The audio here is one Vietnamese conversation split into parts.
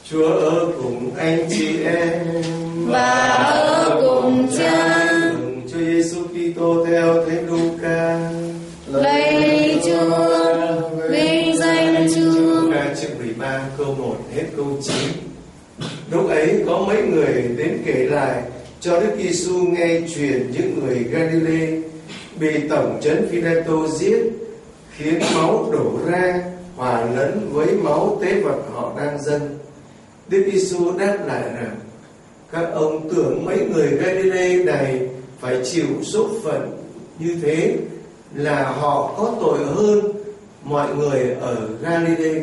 Chúa ở cùng anh chị em và ở cùng Cha. Mừng Chúa Giêsu Kitô theo Thánh Luca. Lạy Chúa, vinh danh Chúa. Luca chương 13 câu 1 hết câu 9. Lúc ấy có mấy người đến kể lại cho Đức Giêsu nghe truyền những người Galilee bị tổng trấn Phi-la-tô giết, khiến máu đổ ra hòa lẫn với máu tế vật họ đang dâng. Đức Giêsu đáp lại rằng: các ông tưởng mấy người Galilee này phải chịu số phận như thế là họ có tội hơn mọi người ở Galilee.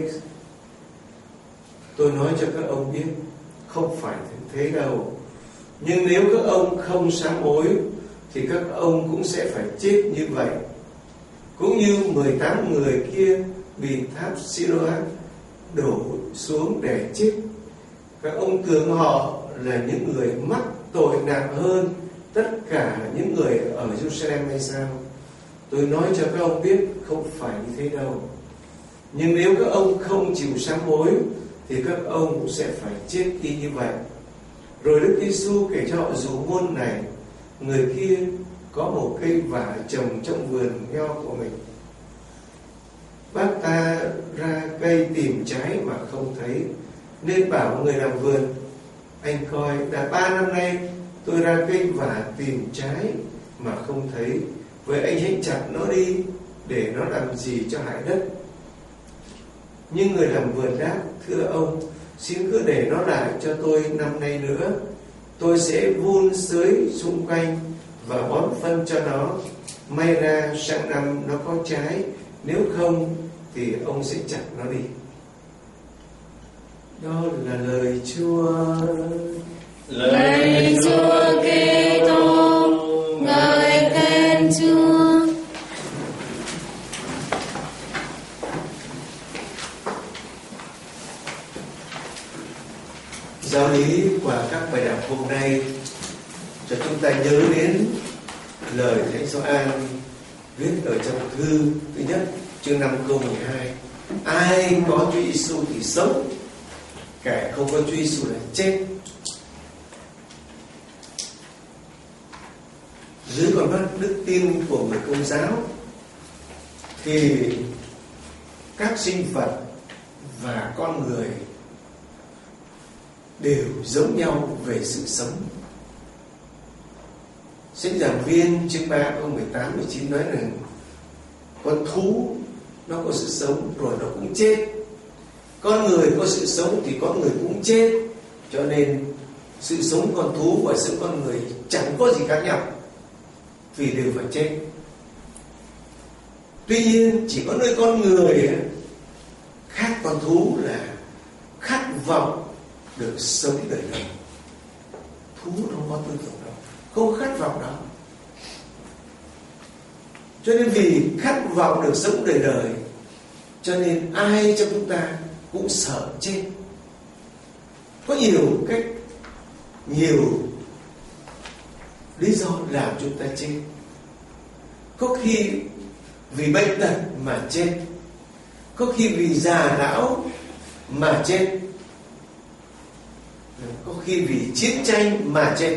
Tôi nói cho các ông biết, không phải thế đâu. Nhưng nếu các ông không sám hối thì các ông cũng sẽ phải chết như vậy, cũng như 18 người kia bị tháp Siloam đổ xuống để chết. Các ông tưởng họ là những người mắc tội nặng hơn tất cả những người ở Jerusalem hay sao? Tôi nói cho các ông biết, không phải như thế đâu. Nhưng nếu các ông không chịu sám hối thì các ông cũng sẽ phải chết y như vậy. Rồi Đức Giêsu kể cho họ dụ ngôn này: người kia có một cây vả trồng trong vườn nho của mình. Bác ta ra cây tìm trái mà không thấy, nên bảo người làm vườn: anh coi, đã 3 năm nay tôi ra cây vả tìm trái mà không thấy, vậy anh hãy chặt nó đi, để nó làm gì cho hại đất. Nhưng người làm vườn đáp: thưa ông, xin cứ để nó lại cho tôi 5 nay nữa. Tôi sẽ vun xới xung quanh và bón phân cho nó. May ra sang năm nó có trái, nếu không thì ông sẽ chặt nó đi. Đó là lời Chúa. Lạy Chúa Kitô, ngợi khen Chúa. Giáo lý qua các bài đọc hôm nay cho chúng ta nhớ đến lời Thánh Gioan viết ở trong thư thứ nhất, chương 5 câu 12: ai có Chúa Giêsu thì sống, kẻ không có Chúa Giêsu là chết. Dưới con mắt đức tin của người Công giáo thì các sinh vật và con người đều giống nhau về sự sống. Sách Giảng Viên chương 3 câu 18 19 nói rằng con thú nó có sự sống rồi nó cũng chết. Con người có sự sống thì con người cũng chết. Cho nên sự sống con thú và sự con người chẳng có gì khác nhau, vì đều phải chết. Tuy nhiên chỉ có nơi con người khác con thú là khát vọng được sống đời đời. Thú nó không có tư tưởng đó, không khát vọng đó. Cho nên vì khát vọng được sống đời đời, cho nên ai trong chúng ta cũng sợ chết. Có nhiều cách, nhiều lý do làm chúng ta chết. Có khi vì bệnh tật mà chết, có khi vì già lão mà chết, có khi vì chiến tranh mà chết,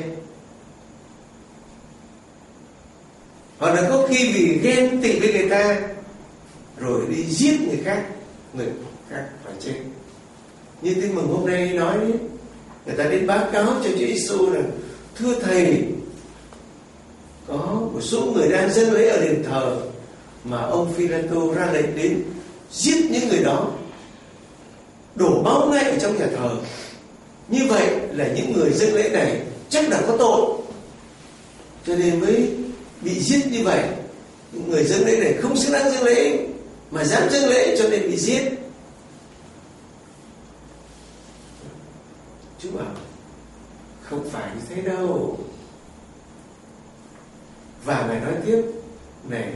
hoặc là có khi vì ghen tị với người ta rồi đi giết người khác phải chết. Như Tin Mừng hôm nay nói, người ta đến báo cáo cho Chúa Giêsu rằng: thưa thầy, có một số người đang dâng lễ ở đền thờ mà ông Phi-la-tô ra lệnh đến giết những người đó, đổ máu ngay ở trong nhà thờ. Như vậy là những người dâng lễ này chắc là có tội, cho nên mới bị giết như vậy. Những người dâng lễ này không xứng đáng dâng lễ mà dám dâng lễ, cho nên bị giết. Chú bảo không phải như thế đâu. Và Ngài nói tiếp này: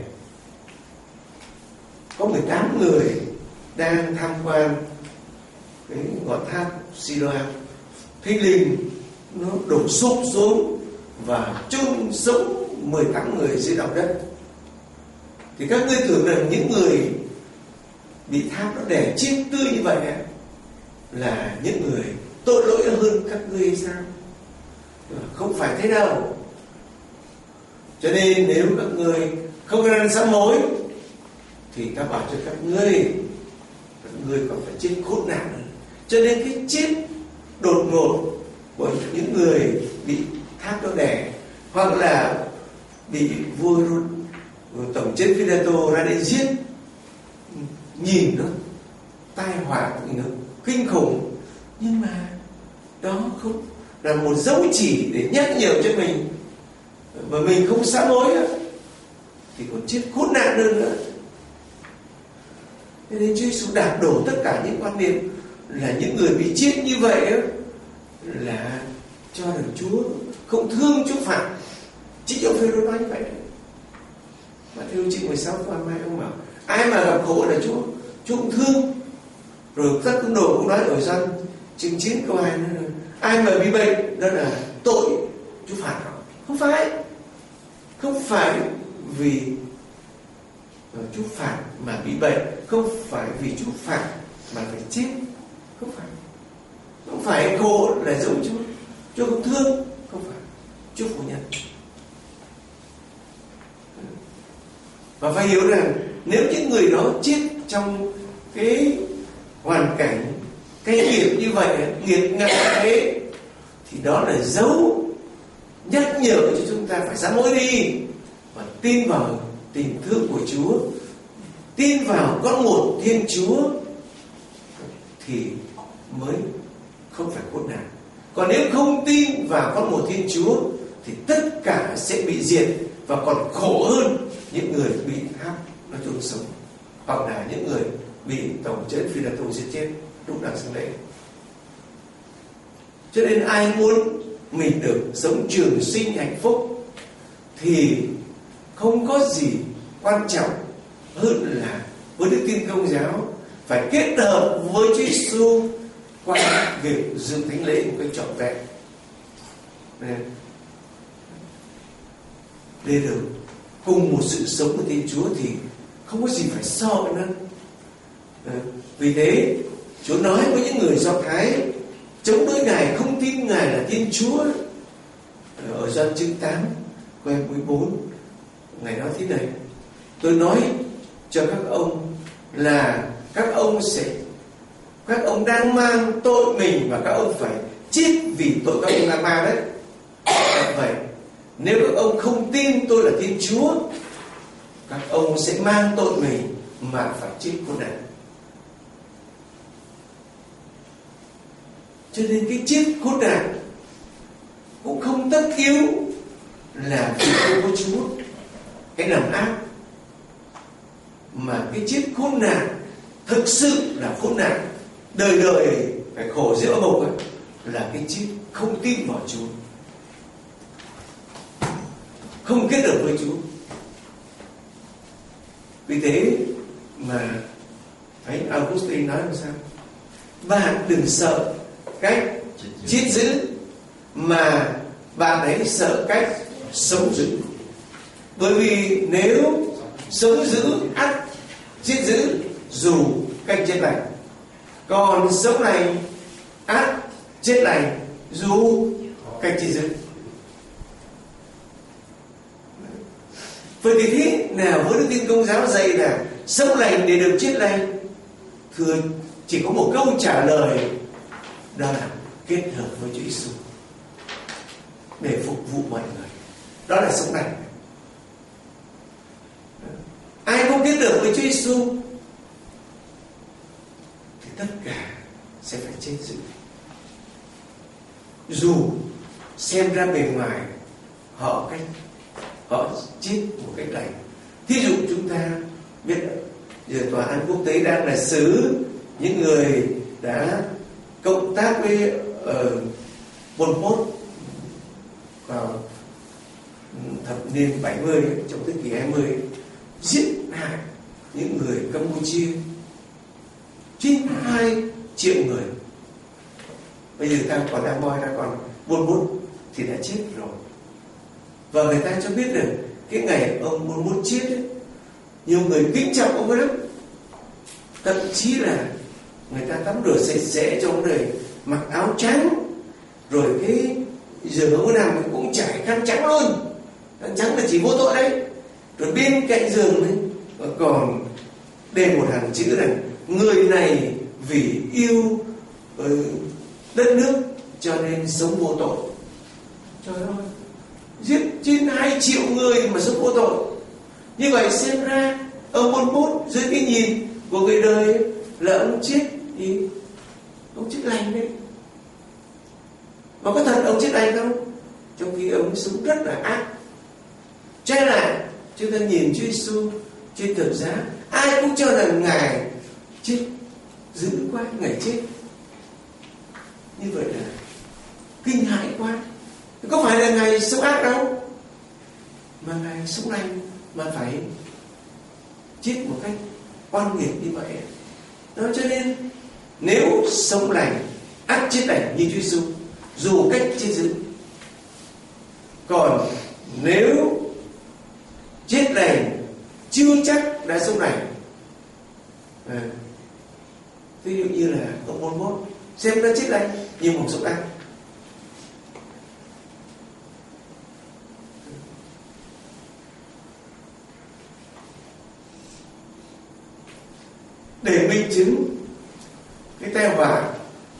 có 18 người đang tham quan cái ngọn tháp Siloam, thấy linh nó đổ sụp xuống và chôn sống 18 người dưới lòng đất. Thì các ngươi tưởng rằng những người bị tháp nó đè chết tươi như vậy là những người tội lỗi hơn các ngươi hay sao? Không phải thế đâu. Cho nên nếu các ngươi không ăn sám hối thì ta bảo cho các ngươi còn phải chết khốn nạn hơn. Cho nên cái chết đột ngột của những người bị tháp đo đẻ, hoặc là bị vua tổng chế Pilato ra để giết, nhìn nó tai họa, nó kinh khủng, nhưng mà đó không là một dấu chỉ để nhắc nhở cho mình, mà mình không sám hối thì còn chết khốn nạn hơn nữa. Cho nên Chúa Giêsu đạp đổ tất cả những quan niệm là những người bị chết như vậy là cho rằng Chúa không thương Chúa phạm. Chính ông Phêrô nói như vậy. Matthew chương 16 câu 22 ông bảo ai mà gặp khổ là Chúa cũng thương. Rồi các tín đồ cũng nói ở Gioan chương 9 câu 2 nữa, ai mà bị bệnh đó là tội Chúa phạt họ. Không phải vì Chúa phạt mà bị bệnh, không phải vì Chúa phạt mà phải chết, không phải khổ là giống Chúa không thương, không phải, Chúa phủ nhận. Và phải hiểu rằng nếu những người đó chết trong cái hoàn cảnh cay nghiệt như vậy, nghiệt ngã thế, thì đó là dấu nhắc nhở cho chúng ta phải sám hối đi và tin vào tình thương của Chúa, tin vào con một Thiên Chúa thì mới không phải khốn nạn. Còn nếu không tin vào con một Thiên Chúa thì tất cả sẽ bị diệt và còn khổ hơn những người bị tháp nó chôn sống, hoặc là những người bị tổng trấn Pilato giết chết lúc đang sinh lễ. Cho nên ai muốn mình được sống trường sinh hạnh phúc thì không có gì quan trọng hơn là với đức tin Công giáo phải kết hợp với Chúa Giêsu qua việc dự thánh lễ một cách trọn vẹn để được cùng một sự sống của Thiên Chúa, thì không có gì phải so với nó. Vì thế Chúa nói với những người Do Thái chống đối Ngài, không tin Ngài là Thiên Chúa, ở Gioan chương 8 câu 14, Ngài nói thế này: tôi nói cho các ông là các ông đang mang tội mình và các ông phải chết vì tội các ông đang mang đấy. Vậy nếu các ông không tin tôi là Thiên Chúa, các ông sẽ mang tội mình mà phải chết khốn nạn. Cho nên cái chết khốn nạn cũng không tất yếu là vì không có Chúa cái làm ác, mà cái chết khốn nạn thực sự là khốn nạn đời đời phải khổ dưới ấm mộc là cái chết không tin vào Chúa, không kết hợp với Chúa. Vì thế mà Thánh Augustine nói làm sao? Bạn đừng sợ cách chết dữ, mà bạn ấy sợ cách sống dữ. Bởi vì nếu sống dữ ắt chết dữ dù cách chết lành, còn sống lành ắt chết lành dù cách chết dữ. Vậy thì thế nào với đức tin Công giáo dạy là sống lành để được chết lành? Thưa, chỉ có một câu trả lời, đó là kết hợp với Chúa Giêsu để phục vụ mọi người. Đó là sống lành. Ai không kết hợp với Chúa Giêsu thì tất cả sẽ phải chết dữ. Dù xem ra bề ngoài họ chết một cách lành. Thí dụ chúng ta biết giờ tòa án quốc tế đang là xử những người đã cộng tác với Pol Pot vào thập niên 70 trong thế kỷ 20, giết hại những người Campuchia 92 triệu người. Bây giờ ta còn đang moi ra còn Pol Pot thì đã chết rồi. Và người ta cho biết rằng cái ngày ông Pol Pot chết ấy, nhiều người kính trọng ông ấy lắm, thậm chí là người ta tắm rửa sạch sẽ cho ông đời, mặc áo trắng, rồi cái giường ông nào cũng trải khăn trắng luôn. Khăn trắng là chỉ vô tội đấy. Rồi bên cạnh giường đấy còn đề một hàng chữ này: người này vì yêu đất nước cho nên sống vô tội. Trời ơi, giết trên 2 triệu người mà sống vô tội. Như vậy xem ra ông Pol Pot dưới cái nhìn của người đời là ông chết thì ông chết lành đấy. Mà có thật ông chết lành không? Trong khi ông sống rất là ác. Trái lại chúng ta nhìn Chúa Giêsu trên thập giá, ai cũng cho rằng Ngài chết dữ quá, Ngài chết như vậy là kinh hãi quá. Có phải là Ngài sống ác đâu, mà Ngài sống lành mà phải chết một cách oan nghiệt như vậy. Đó, cho nên nếu sống lành ắt chết lành như Chúa Giêsu, dù cách chết dữ. Còn nếu chết lành chưa chắc đã sống lành. Ví dụ như là ông Pol Pot xem đã chết lành nhưng mà sống ác. Để minh chứng cái tai họa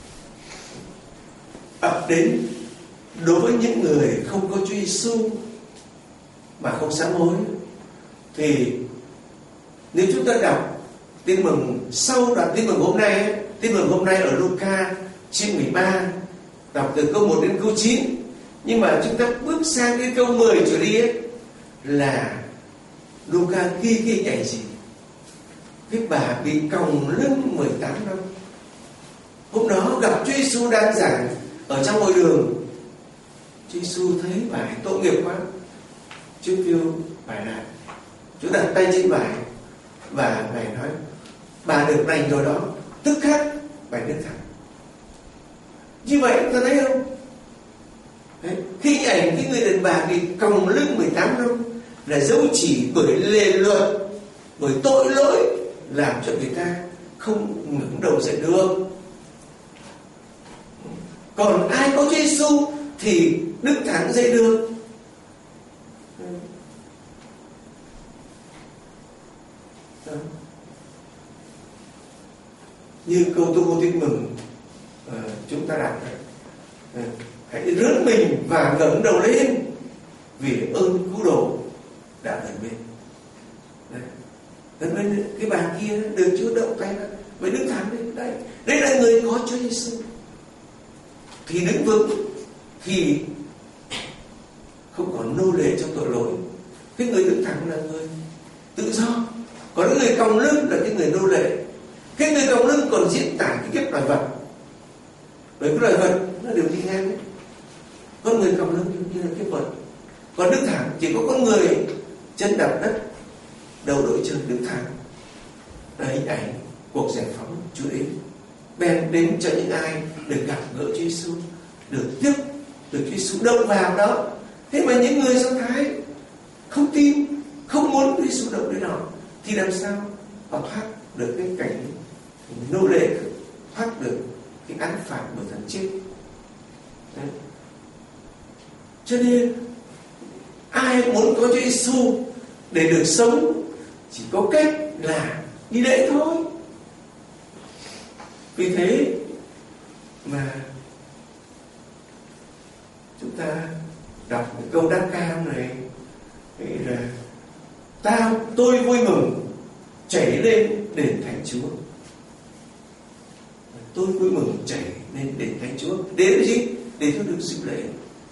ập đến đối với những người không có Chúa Giêsu mà không sám hối, thì nếu chúng ta đọc tin mừng sau đoạn tin mừng hôm nay, tin mừng hôm nay ở Luca chương 13 đọc từ câu 1 đến câu 9, nhưng mà chúng ta bước sang cái câu 10 trở đi ấy, là Luca ghi cái hình ảnh gì? Cái bà bị còng lưng 18 năm. Hôm đó gặp Chúa Giêsu đang giảng ở trong ngôi đường. Chúa Giêsu thấy bà ấy tội nghiệp quá, Chúa kêu bà lại, Chúa đặt tay trên bà ấy, và Ngài nói: bà được lành rồi đó. Tức khắc bà đứng thẳng. Như vậy ta thấy không? Đấy, khi ảnh cái người đàn bà bị còng lưng 18 năm là dấu chỉ bởi lề luật, bởi tội lỗi làm cho người ta không ngẩng đầu dậy được. Còn ai có Chúa Giêsu thì đứng thẳng dậy được. Như câu tôi có tin mừng chúng ta đọc này: hãy rướn mình và ngẩng đầu lên vì ơn cứu độ đã gần bên. Gần bên cái bà kia được Chúa động tay ra, mới đứng thẳng lên. Đây là người có Chúa Giêsu thì đứng vững, thì không còn nô lệ trong tội lỗi. Cái người đứng thẳng là người tự do, còn cái người còng lưng là cái người nô lệ. Cái người còng lưng còn diễn tả cái kiếp loài vật, bởi cái loài vật nó đều đi ngang ấy. Con người còng lưng như là kiếp vật, còn đứng thẳng chỉ có con người chân đạp đất, đầu đội trời đứng thẳng. Là hình ảnh cuộc giải phóng Chúa đến. Bèn đến cho những ai được gặp gỡ Chúa Giêsu, được tiếp được Chúa Giêsu động vào đó. Thế mà những người Do Thái không tin, không muốn Chúa Giêsu động đến họ, thì làm sao họ thoát được cái cảnh nô lệ, thoát được cái án phạt bởi thần chết. Đấy. Cho nên ai muốn có Chúa Giêsu để được sống chỉ có cách là đi lễ thôi. Vì thế mà chúng ta đọc cái câu đáp cao này là tôi vui mừng chảy lên đền Thánh Chúa. Tôi vui mừng chảy lên đền Thánh Chúa để cái gì? Để tôi được dự lễ.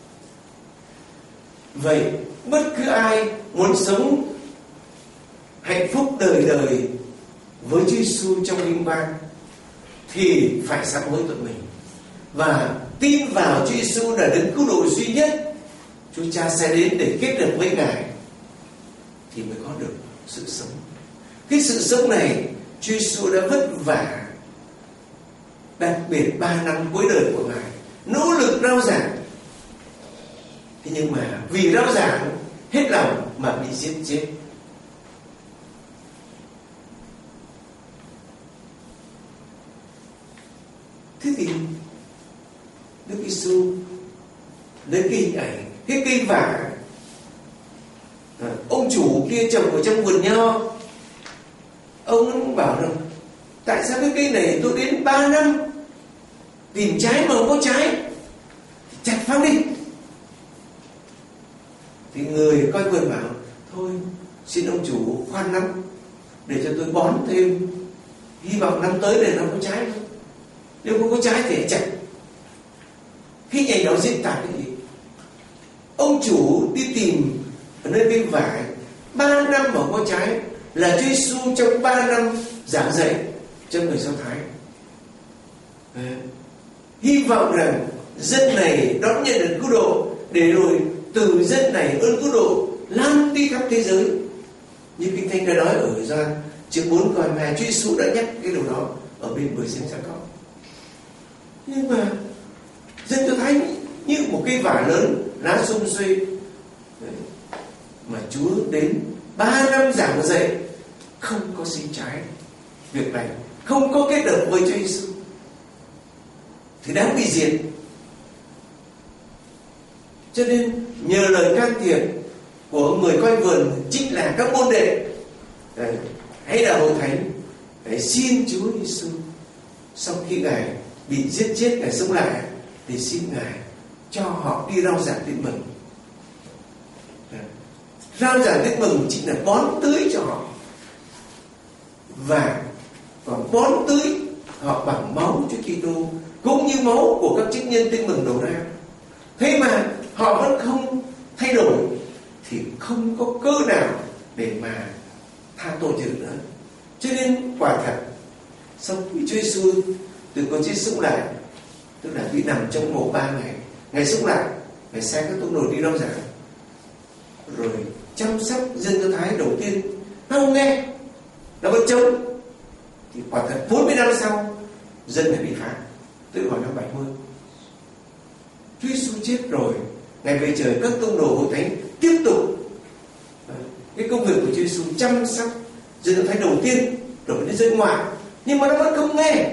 Vậy bất cứ ai muốn sống hạnh phúc đời đời với Chúa Giêsu trong vinh quang thì phải sám hối tội mình và tin vào Chúa Giêsu là đấng cứu độ duy nhất Chúa Cha sẽ đến để kết hợp với Ngài, thì mới có được sự sống. Cái sự sống này Chúa Giêsu đã vất vả, đặc biệt 3 năm cuối đời của Ngài nỗ lực rao giảng. Thế nhưng mà vì rao giảng hết lòng mà bị giết chết. Thế thì Đức Giêsu lấy cái hình ảnh cái cây vả, ông chủ kia trồng ở trong vườn nho, ông bảo rằng tại sao cái cây này tôi đến 3 năm tìm trái mà không có trái, chặt phăng đi. Thì người coi vườn bảo thôi xin ông chủ khoan lắm, để cho tôi bón thêm, hy vọng năm tới để nó có trái thôi. Nếu không có trái thì hãy chặt. Khi nhảy đó diễn tả cái gì? Ông chủ đi tìm ở nơi cây vải 3 năm mà không có trái, là Chúa Giêsu trong 3 năm giảng dạy cho người Do Thái. Hy vọng rằng dân này đón nhận được cứu độ, để rồi từ dân này ơn cứu độ lan đi khắp thế giới. Như Kinh Thánh đã nói ở Gioan chương 4 câu 22, Chúa Giêsu đã nhắc cái điều đó ở bên bờ sông Gia-cốp. Nhưng mà dân Do Thái như một cây vả lớn, lá sum xuê, mà Chúa đến 3 năm giảng dạy không có sinh trái, việc này không có kết hợp với Chúa Giêsu thì đáng bị diệt. Cho nên nhờ lời can thiệp của người coi vườn, chính là các môn đệ hay là hội thánh, xin Chúa Giêsu sau khi Ngài bị giết chết, Ngài sống lại, thì xin Ngài cho họ đi rao giảng tin mừng. Rao giảng tin mừng chính là bón tưới cho họ, và còn bón tưới họ bằng máu Chúa Kitô, cũng như máu của các chứng nhân tin mừng đổ ra. Thế mà họ vẫn không thay đổi, thì không có cơ nào để mà tha tội cho được nữa. Cho nên quả thật sau khi Chúa Giêsu từ con chết sống lại, tức là bị nằm trong mộ 3 ngày, Ngài sống lại, Ngài sai các tông đồ đi rao giảng, rồi chăm sóc dân Do Thái đầu tiên nó không nghe, nó vẫn chống. Thì quả thật 40 năm sau dân lại bị phá, tức là vào năm 70. Chúa Giêsu chết rồi, Ngài về trời, các tông đồ hội thánh tiếp tục cái công việc của Chúa Giêsu chăm sóc dân Do Thái đầu tiên, rồi đến dân ngoại, nhưng mà nó vẫn không nghe.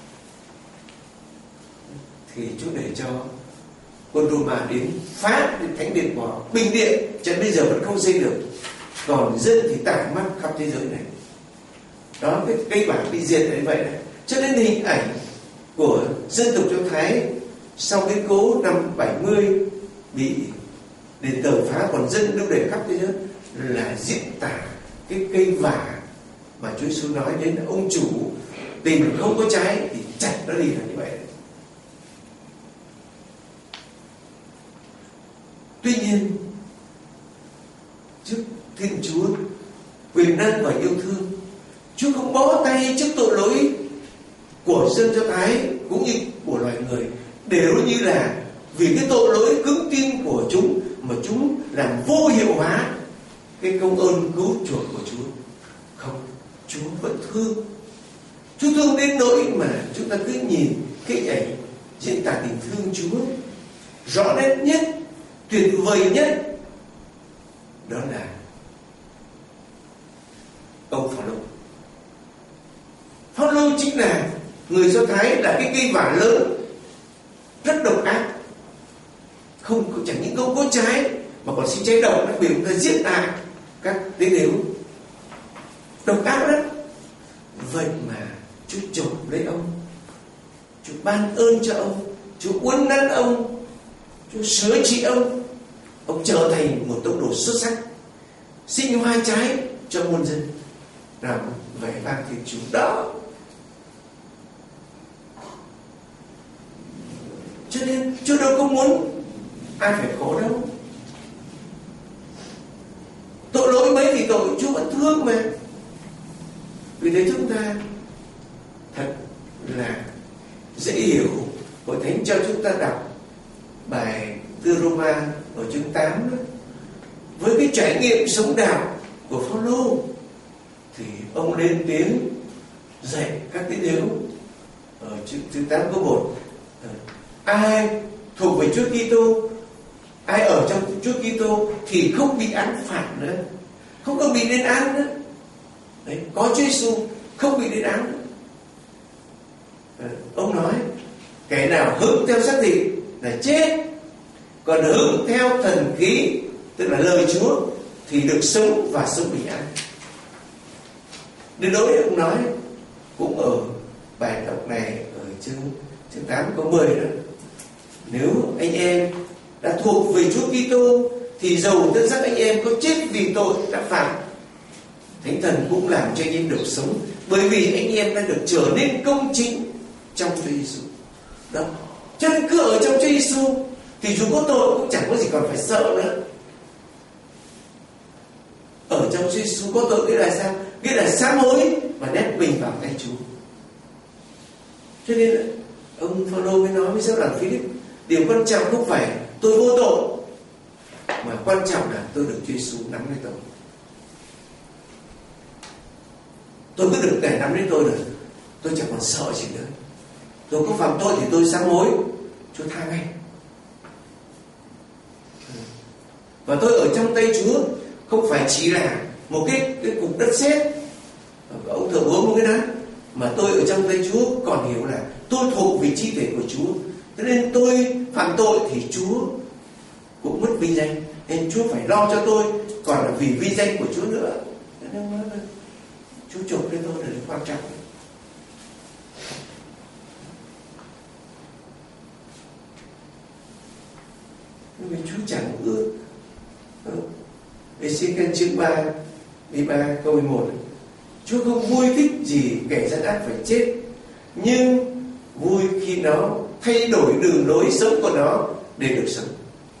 Thì Chúa để cho quân Roma đến phá đến thánh điện của Bình Điện, cho đến bây giờ vẫn không xây được. Còn dân thì tản mát khắp thế giới này. Đó, cái cây vả bị diệt như vậy này. Cho nên hình ảnh của dân tộc Do Thái sau biến cố năm 70 bị đền thờ phá, còn dân lưu đày khắp thế giới, là diễn tả cái cây vả mà Chúa Giêsu nói đến là ông chủ tìm không có trái thì chặt nó đi, là như vậy. Tuy nhiên trước Thiên Chúa quyền năng và yêu thương, Chúa không bó tay trước tội lỗi của dân Do Thái cũng như của loài người, đều như là vì cái tội lỗi cứng tin của chúng mà chúng làm vô hiệu hóa cái công ơn cứu chuộc của Chúa. Không, Chúa vẫn thương. Chúa thương đến nỗi mà chúng ta cứ nhìn cái ảnh diễn tả tình thương Chúa rõ nét nhất, tuyệt vời nhất, đó là ông Phao-lô. Phao-lô chính là người Do Thái, là cái cây vả lớn, rất độc ác, chẳng những không có trái mà còn sinh trái độc, vì chúng ta giết hại các tế đếu, độc ác lắm. Vậy mà Chúa chộp lấy ông, Chúa ban ơn cho ông, Chúa uốn nắn ông, Chúa sửa trị ông trở thành một tông đồ xuất sắc, sinh hoa trái cho muôn dân, làm vẻ vang Thiên Chúa đó. Cho nên Chúa đâu có muốn ai phải khổ đâu. Tội lỗi mấy thì tội, Chúa vẫn thương mà. Vì thế chúng ta thật là dễ hiểu. Hội Thánh cho chúng ta đọc bài Thư Roma ở chương 8 đó. Với cái trải nghiệm sống đạo của Phao-lô thì ông lên tiếng dạy các tín hữu ở chương 8 câu 1. Ai thuộc về Chúa Kitô, ai ở trong Chúa Kitô thì không bị án phạt nữa, không có bị lên án nữa. Đấy, có Chúa Giêsu không bị lên án nữa. Ông nói Kẻ nào hứng theo xác thịt là chết, còn hứng theo thần khí, tức là lời Chúa, thì được sống và sống bình an. Đến đối ông nói cũng ở bài đọc này ở chương 8 câu 10 đó. Nếu anh em đã thuộc về Chúa Kitô thì dầu thân xác anh em có chết vì tội đã phạm, Thánh Thần cũng làm cho anh em được sống, bởi vì anh em đã được trở nên công chính trong Chúa Giêsu. Đó. Cho nên cứ ở trong Chúa Giêsu thì dù có tội cũng chẳng có gì còn phải sợ nữa. Ở trong Chúa Giêsu có tội nghĩa là sao? Nghĩa là sám hối và nép mình vào tay Chúa. Cho nên ông Phaolô mới nói với giáo đoàn Philip, điều quan trọng không phải tôi vô tội, mà quan trọng là tôi được Chúa Giêsu nắm lấy tôi. Tôi cứ được Ngài nắm lấy tôi rồi, tôi chẳng còn sợ gì nữa. Tôi có phạm tội thì tôi sám hối, Chúa tha ngay. Và tôi ở trong tay Chúa không phải chỉ là một cái cục đất sét, ông thờ uống một cái đó, mà tôi ở trong tay Chúa còn hiểu là tôi thuộc về chi thể của Chúa. Cho nên tôi phạm tội thì Chúa cũng mất vinh danh, nên Chúa phải lo cho tôi, còn là vì vinh danh của Chúa nữa. Nên nói là Chúa chụp cho tôi là điều quan trọng. Vì Chúa chẳng ước. Ê-xê-kiên chương 33 câu 11, Chúa không vui thích gì kẻ gian ác phải chết, nhưng vui khi nó thay đổi đường lối sống của nó để được sống.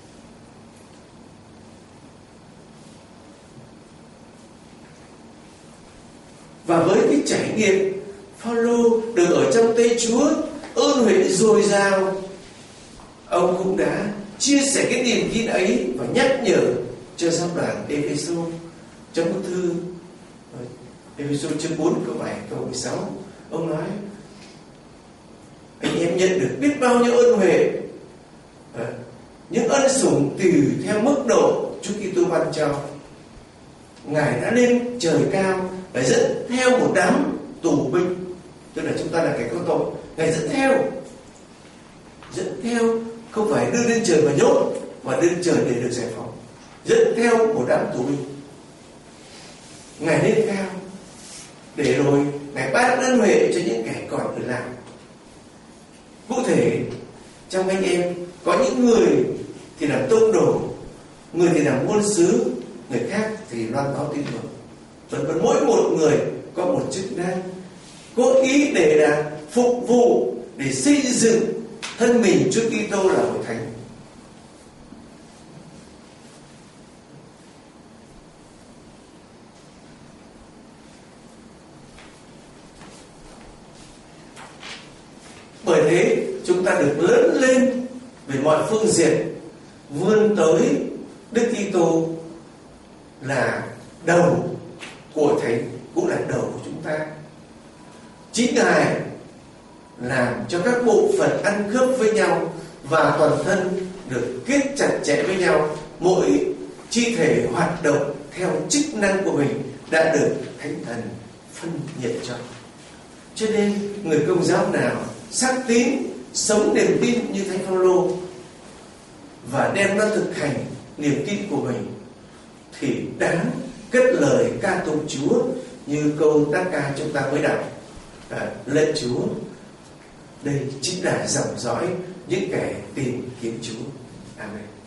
Và với cái trải nghiệm Phaolô được ở trong tay Chúa, ơn huệ dồi dào, ông cũng đã chia sẻ cái niềm tin ấy và nhắc nhở cho giáo đoàn Ê-phê-sô trong bức thư Ê-phê-sô chương 4 câu 7 câu 16. Ông nói anh em nhận được biết bao nhiêu ơn huệ, những ân sủng tùy theo mức độ Chúa Kitô ban cho. Ngài đã lên trời cao và dẫn theo một đám tù binh, tức là chúng ta là kẻ có tội. Ngài dẫn theo không phải đưa lên trời và nhốt, mà đưa lên trời để được giải phóng. Dẫn theo một đám tù binh, Ngài lên cao để rồi Ngài ban ơn huệ cho những kẻ còn ở lại. Cụ thể trong anh em có những người thì làm tông đồ, người thì làm ngôn sứ, người khác thì loan báo tin mừng. Vẫn mỗi một người có một chức năng cố ý để là phục vụ, để xây dựng thân mình Chúa Kitô là hội thánh. Bởi thế chúng ta được lớn lên về mọi phương diện, vươn tới Đức Kitô là đầu của thánh, cũng là đầu của chúng ta. Chính Ngài làm cho các bộ phận ăn khớp với nhau và toàn thân được kết chặt chẽ với nhau, mỗi chi thể hoạt động theo chức năng của mình đã được Thánh Thần phân nhận cho. Cho nên người Công giáo nào xác tín, sống niềm tin như Thánh Phaolô và đem nó thực hành niềm tin của mình thì đáng cất lời ca tụng Chúa như câu tác ca chúng ta mới đọc: lạy Chúa, đây chính là dòng dõi những kẻ tìm kiếm Chúa. Amen.